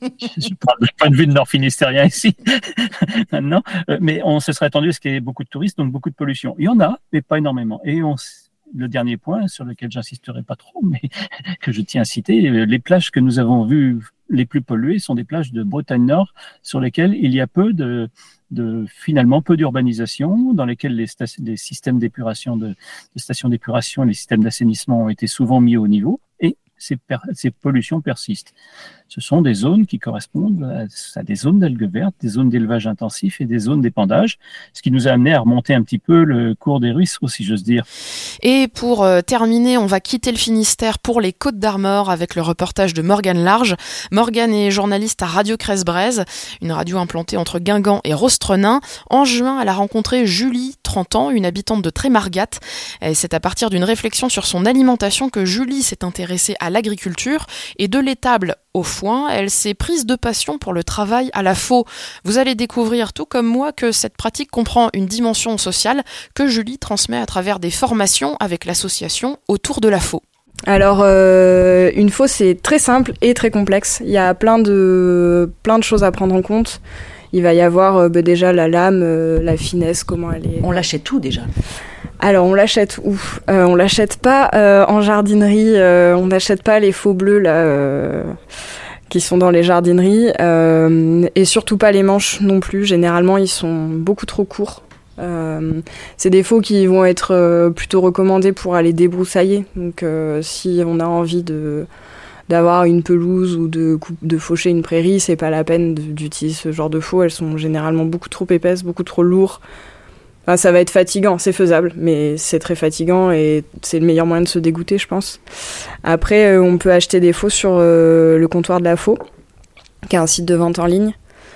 Je parle du point de vue de nord-finistérien ici, maintenant. Mais on se serait attendu à ce qu'il y ait beaucoup de touristes, donc beaucoup de pollution. Il y en a, mais pas énormément. Et on, le dernier point, sur lequel j'insisterai pas trop, mais que je tiens à citer, les plages que nous avons vues les plus polluées sont des plages de Bretagne Nord, sur lesquelles il y a peu de... de finalement peu d'urbanisation, dans lesquelles les, sta- les systèmes d'épuration de, de stations d'épuration et les systèmes d'assainissement ont été souvent mis au niveau, et ces, per- ces pollutions persistent. Ce sont des zones qui correspondent à, à des zones d'algues vertes, des zones d'élevage intensif et des zones d'épandage, ce qui nous a amené à remonter un petit peu le cours des ruisseaux, si j'ose dire. Et pour euh, terminer, on va quitter le Finistère pour les Côtes d'Armor avec le reportage de Morgane Large. Morgane est journaliste à Radio Cresse-Braise, une radio implantée entre Guingamp et Rostrenain. En juin, elle a rencontré Julie, trente ans, une habitante de Trémargat. Et c'est à partir d'une réflexion sur son alimentation que Julie s'est intéressée à l'agriculture et de l'étable au foin, elle s'est prise de passion pour le travail à la faux. Vous allez découvrir, tout comme moi, que cette pratique comprend une dimension sociale que Julie transmet à travers des formations avec l'association Autour de la Faux. Alors, euh, une faux, c'est très simple et très complexe. Il y a plein de, plein de choses à prendre en compte. Il va y avoir euh, bah, déjà la lame, euh, la finesse, comment elle est... On l'achète où déjà ? Alors, on l'achète où ? euh, On l'achète pas euh, en jardinerie, euh, on n'achète pas les faux bleus là, euh, qui sont dans les jardineries, euh, et surtout pas les manches non plus. Généralement, ils sont beaucoup trop courts. Euh, c'est des faux qui vont être euh, plutôt recommandés pour aller débroussailler. Donc, euh, si on a envie de... d'avoir une pelouse ou de, de faucher une prairie, c'est pas la peine d'utiliser ce genre de faux. Elles sont généralement beaucoup trop épaisses, beaucoup trop lourdes. Enfin, ça va être fatigant, c'est faisable, mais c'est très fatigant et c'est le meilleur moyen de se dégoûter, je pense. Après, euh, on peut acheter des faux sur euh, le comptoir de la faux, qui est un site de vente en ligne.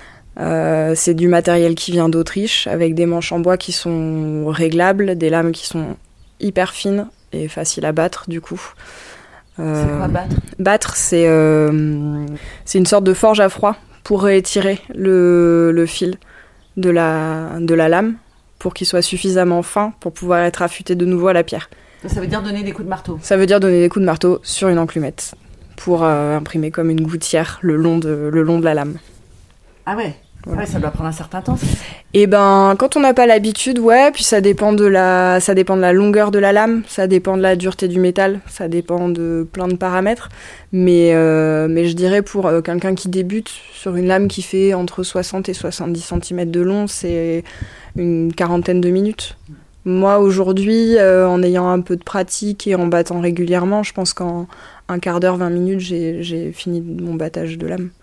Euh, c'est du matériel qui vient d'Autriche, avec des manches en bois qui sont réglables, des lames qui sont hyper fines et faciles à battre, du coup. Euh, c'est quoi battre ? Battre, c'est, euh, c'est une sorte de forge à froid pour étirer le, le fil de la, de la lame pour qu'il soit suffisamment fin pour pouvoir être affûté de nouveau à la pierre. Ça veut dire donner des coups de marteau ? Ça veut dire donner des coups de marteau sur une enclumette pour euh, imprimer comme une gouttière le long de, le long de la lame. Ah ouais. Voilà. Ouais, ça doit prendre un certain temps. Et ben, quand on n'a pas l'habitude, ouais, puis ça dépend de la, ça dépend de la longueur de la lame, ça dépend de la dureté du métal, ça dépend de plein de paramètres. Mais, euh, mais je dirais pour euh, quelqu'un qui débute sur une lame qui fait entre soixante et soixante-dix centimètres de long, c'est une quarantaine de minutes. Moi, aujourd'hui, euh, en ayant un peu de pratique et en battant régulièrement, je pense qu'en un quart d'heure, vingt minutes, j'ai, j'ai fini mon battage de lame.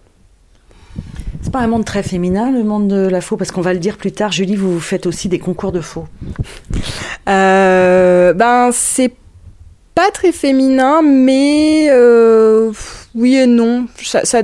C'est pas un monde très féminin, le monde de la faux, parce qu'on va le dire plus tard. Julie, vous faites aussi des concours de faux. Euh, ben, c'est pas très féminin, mais euh, oui et non. Ça, ça...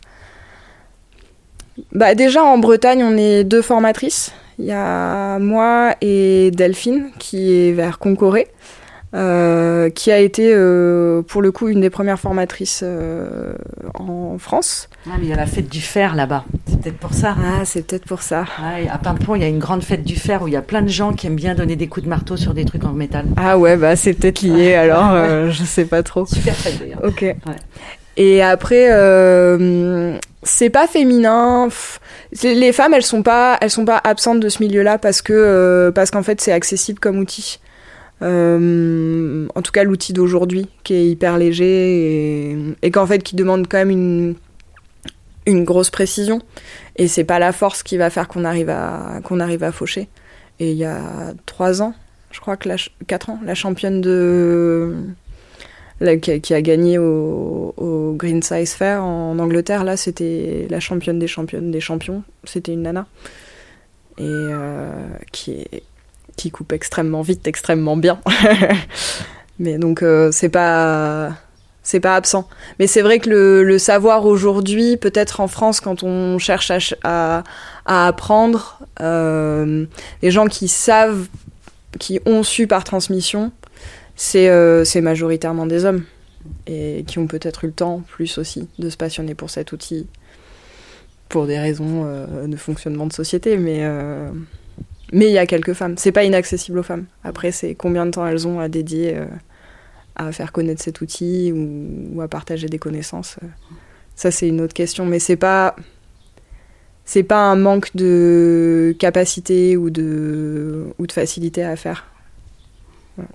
Bah, déjà, en Bretagne, on est deux formatrices. Il y a moi et Delphine, qui est vers Concoré. Euh, qui a été, euh, pour le coup, une des premières formatrices euh, en France. Ah, mais il y a la fête du fer là-bas. C'est peut-être pour ça. Ah, c'est peut-être pour ça. Ouais, à Pimpon, il y a une grande fête du fer où il y a plein de gens qui aiment bien donner des coups de marteau sur des trucs en métal. Ah ouais, bah c'est peut-être lié alors, euh, je sais pas trop. Super fête d'ailleurs. Ok. Ouais. Et après, euh, c'est pas féminin. Les femmes, elles sont pas, elles sont pas absentes de ce milieu-là parce que, euh, parce qu'en fait, c'est accessible comme outil. Euh, en tout cas l'outil d'aujourd'hui qui est hyper léger et, et qu'en fait qui demande quand même une, une grosse précision et c'est pas la force qui va faire qu'on arrive à, qu'on arrive à faucher. Et il y a trois ans, je crois que la, quatre ans, la championne de là, qui, a, qui a gagné au, au Green Size Fair en Angleterre. Là, c'était la championne des championnes des champions. C'était une nana. Et euh, qui, est, qui coupe extrêmement vite, extrêmement bien. Mais donc, euh, c'est pas... c'est pas absent. Mais c'est vrai que le, le savoir aujourd'hui, peut-être en France, quand on cherche à, à, à apprendre, euh, les gens qui savent, qui ont su par transmission, c'est, euh, c'est majoritairement des hommes. Et qui ont peut-être eu le temps, plus aussi, de se passionner pour cet outil, pour des raisons euh, de fonctionnement de société. Mais euh, mais il y a quelques femmes. C'est pas inaccessible aux femmes. Après, c'est combien de temps elles ont à dédier... Euh, à faire connaître cet outil ou, ou à partager des connaissances. Ça, c'est une autre question. Mais c'est pas, c'est pas un manque de capacité ou de, ou de facilité à faire. Voilà.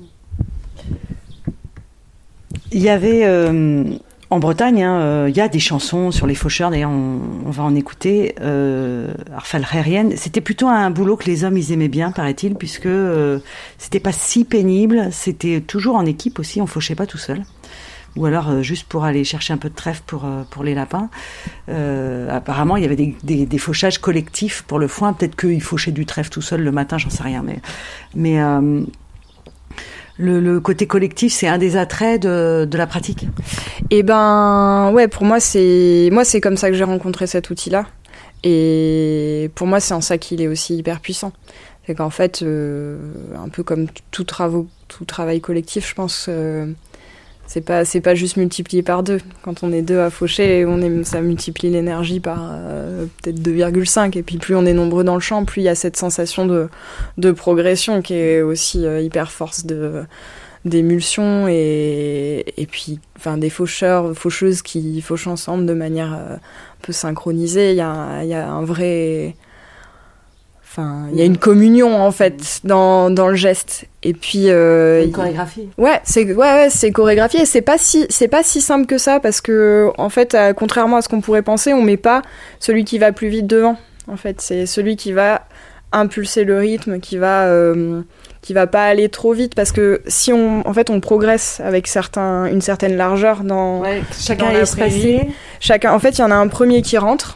Il y avait... Euh, en Bretagne, il hein, euh, y a des chansons sur les faucheurs. D'ailleurs, on, on va en écouter. Euh, Arfal Herrienne, c'était plutôt un boulot que les hommes, ils aimaient bien, paraît-il, puisque euh, c'était pas si pénible. C'était toujours en équipe aussi, on fauchait pas tout seul. Ou alors euh, juste pour aller chercher un peu de trèfle pour, euh, pour les lapins. Euh, apparemment, il y avait des, des, des fauchages collectifs pour le foin. Peut-être qu'ils fauchaient du trèfle tout seul le matin, j'en sais rien. Mais... mais euh, Le, le côté collectif, c'est un des attraits de, de la pratique. Eh ben, ouais, pour moi, c'est moi, c'est comme ça que j'ai rencontré cet outil-là. Et pour moi, c'est en ça qu'il est aussi hyper puissant. C'est qu'en fait, euh, un peu comme tout, travaux, tout travail collectif, je pense, euh, c'est pas, c'est pas juste multiplié par deux. Quand on est deux à faucher, on est, ça multiplie l'énergie par euh, peut-être deux virgule cinq. Et puis plus on est nombreux dans le champ, plus il y a cette sensation de, de progression qui est aussi euh, hyper force de, d'émulsion. Et, et puis enfin, des faucheurs, faucheuses qui fauchent ensemble de manière euh, un peu synchronisée. Il y a, il y a un vrai... Enfin, il y a une communion en fait dans dans le geste. Et puis euh, une chorégraphie. Ouais, c'est ouais, ouais c'est chorégraphié. Et c'est pas si c'est pas si simple que ça parce que en fait, euh, contrairement à ce qu'on pourrait penser, on met pas celui qui va plus vite devant. En fait, c'est celui qui va impulser le rythme, qui va euh, qui va pas aller trop vite parce que si on en fait on progresse avec certains une certaine largeur dans ouais, chacun dans est espacé. Chacun en fait, il y en a un premier qui rentre.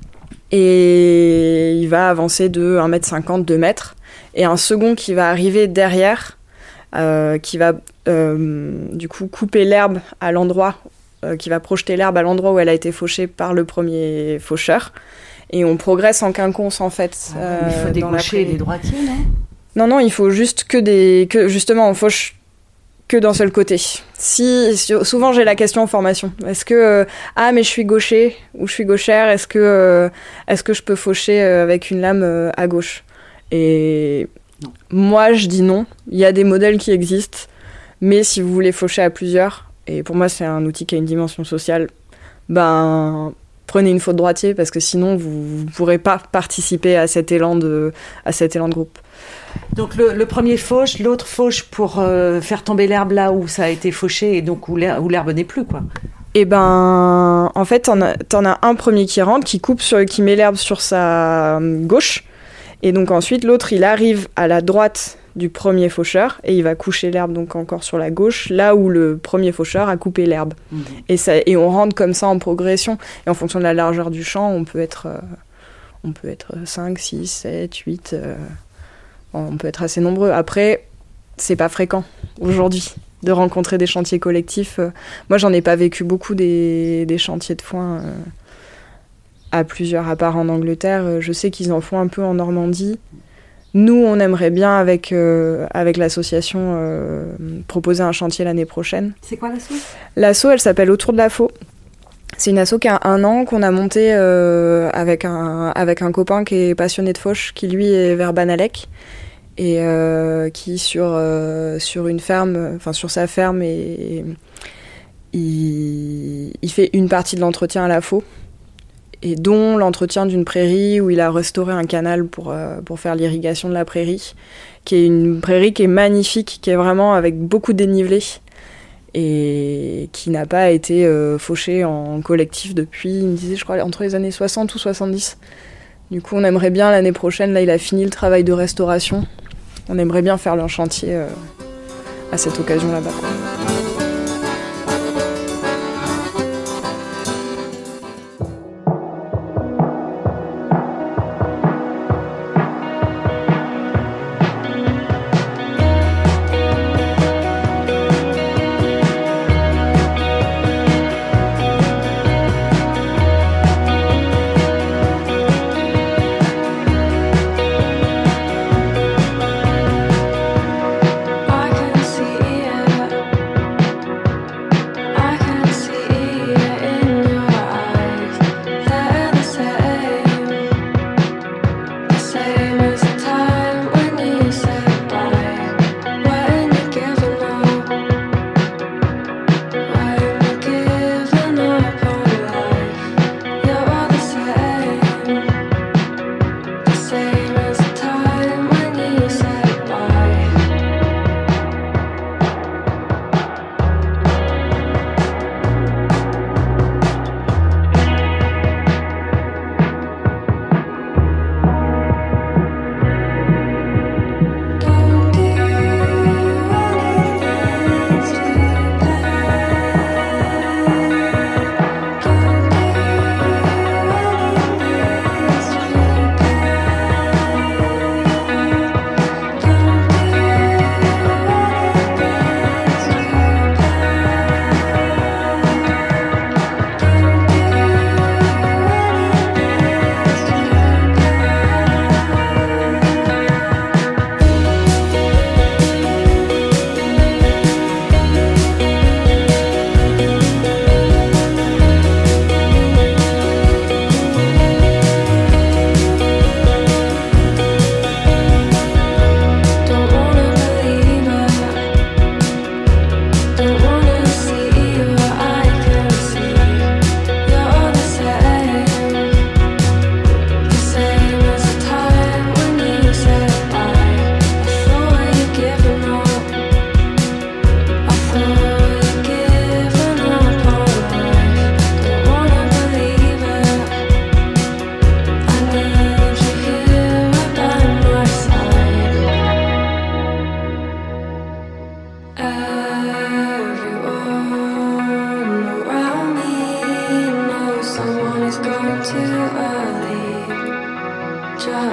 Et il va avancer de un mètre cinquante, deux mètres. Et un second qui va arriver derrière, euh, qui va euh, du coup couper l'herbe à l'endroit, euh, qui va projeter l'herbe à l'endroit où elle a été fauchée par le premier faucheur. Et on progresse en quinconce en fait. Ah, euh, il faut des gauchers et des droitiers, non ? Non, non, il faut juste que des... que justement on fauche que d'un seul côté. Si, si souvent j'ai la question en formation. Est-ce que euh, ah mais je suis gaucher ou je suis gauchère. Est-ce que euh, est-ce que je peux faucher euh, avec une lame euh, à gauche ? Et non. Moi je dis non. Il y a des modèles qui existent, mais si vous voulez faucher à plusieurs, et pour moi c'est un outil qui a une dimension sociale, ben prenez une faute droitier parce que sinon vous ne pourrez pas participer à cet élan de à cet élan de groupe. Donc le, le premier fauche, l'autre fauche pour euh, faire tomber l'herbe là où ça a été fauché et donc où l'herbe, où l'herbe n'est plus, quoi. Et ben, en fait, t'en as, t'en as un premier qui rentre, qui coupe, sur, qui met l'herbe sur sa gauche, et donc ensuite l'autre il arrive à la droite du premier faucheur et il va coucher l'herbe donc encore sur la gauche, là où le premier faucheur a coupé l'herbe. Mmh. Et ça, et on rentre comme ça en progression. Et en fonction de la largeur du champ, on peut être, euh, on peut être cinq, six, sept, huit. Euh, on peut être assez nombreux. Après, c'est pas fréquent aujourd'hui de rencontrer des chantiers collectifs. Moi, j'en ai pas vécu beaucoup des, des chantiers de foin euh, à plusieurs, à part en Angleterre. Je sais qu'ils en font un peu en Normandie. Nous, on aimerait bien, avec, euh, avec l'association, euh, proposer un chantier l'année prochaine. C'est quoi l'asso ? L'asso, elle s'appelle Autour de la Faux. C'est une asso qui a un an, qu'on a montée euh, avec, un, avec un copain qui est passionné de fauche, qui lui est vers Banalec. Et euh, qui sur euh, sur une ferme, enfin sur sa ferme, et, et il, il fait une partie de l'entretien à la faux, et dont l'entretien d'une prairie où il a restauré un canal pour euh, pour faire l'irrigation de la prairie, qui est une prairie qui est magnifique, qui est vraiment avec beaucoup de dénivelé et qui n'a pas été euh, fauchée en collectif depuis, il me disait, je crois, entre les années soixante ou soixante-dix. Du coup, on aimerait bien l'année prochaine, là il a fini le travail de restauration, on aimerait bien faire le chantier euh, à cette occasion là-bas, quoi.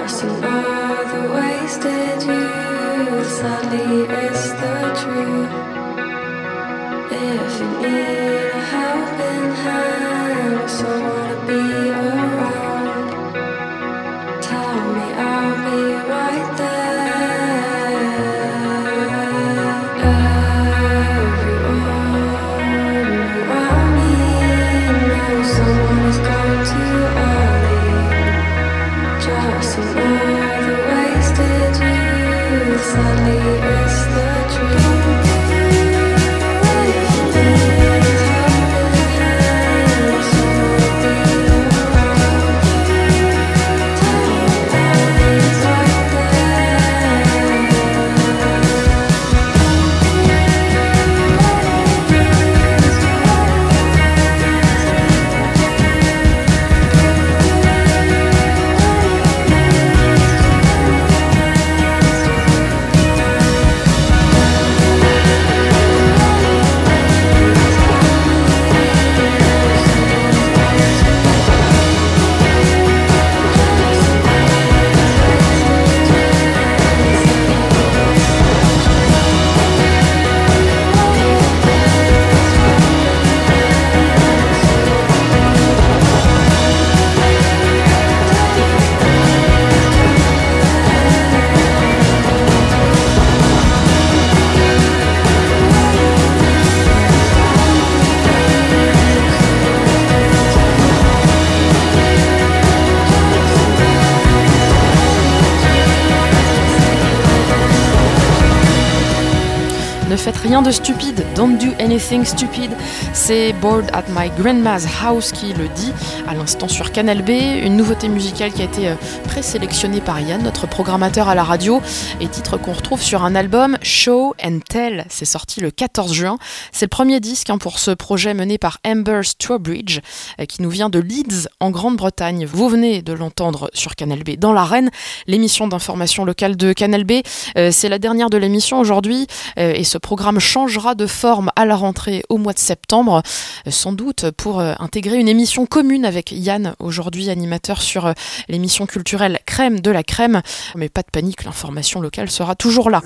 Ne faites rien de stupide, don't do anything stupid. C'est Bored at My Grandma's House qui le dit à l'instant sur Canal B, une nouveauté musicale qui a été présélectionnée par Yann, notre programmateur à la radio, et titre qu'on retrouve sur un album Show and Tell. C'est sorti le quatorze juin. C'est le premier disque hein, pour ce projet mené par Amber Strawbridge qui nous vient de Leeds en Grande-Bretagne. Vous venez de l'entendre sur Canal B dans l'arène, l'émission d'information locale de Canal B. Euh, c'est la dernière de l'émission aujourd'hui euh, et ce programme changera de forme à la rentrée au mois de septembre, euh, sans doute pour euh, intégrer une émission commune avec Yann, aujourd'hui animateur sur euh, l'émission culturelle Crème de la Crème. Mais pas de panique, l'information locale sera toujours là.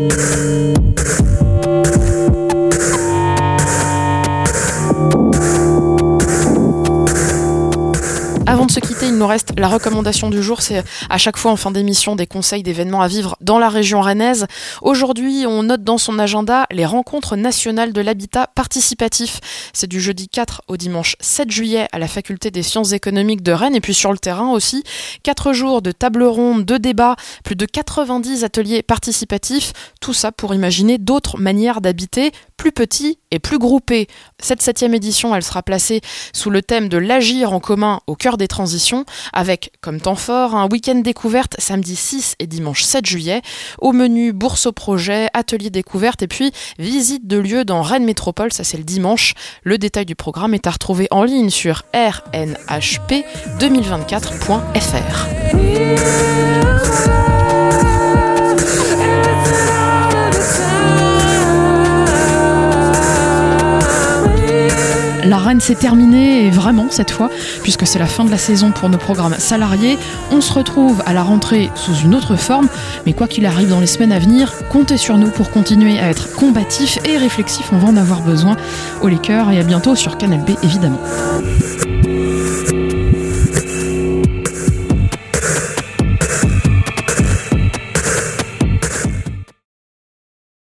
Avant de se quitter, il nous reste la recommandation du jour. C'est à chaque fois en fin d'émission des conseils d'événements à vivre dans la région rennaise. Aujourd'hui, on note dans son agenda les rencontres nationales de l'habitat participatif. C'est du jeudi quatre au dimanche sept juillet à la faculté des sciences économiques de Rennes et puis sur le terrain aussi. Quatre jours de tables rondes, de débats, plus de quatre-vingt-dix ateliers participatifs. Tout ça pour imaginer d'autres manières d'habiter, plus petits et plus groupés. Cette septième édition, elle sera placée sous le thème de l'agir en commun au cœur des transitions, avec comme temps fort un week-end découverte samedi six et dimanche sept juillet. Au menu, bourse au projet, atelier découverte et puis visite de lieux dans Rennes Métropole, ça c'est le dimanche. Le détail du programme est à retrouver en ligne sur r n h p deux mille vingt-quatre point f r. La Rennes s'est terminée, et vraiment cette fois, puisque c'est la fin de la saison pour nos programmes salariés. On se retrouve à la rentrée sous une autre forme, mais quoi qu'il arrive dans les semaines à venir, comptez sur nous pour continuer à être combatifs et réflexifs, on va en avoir besoin. Au les cœurs et à bientôt sur Canal B évidemment.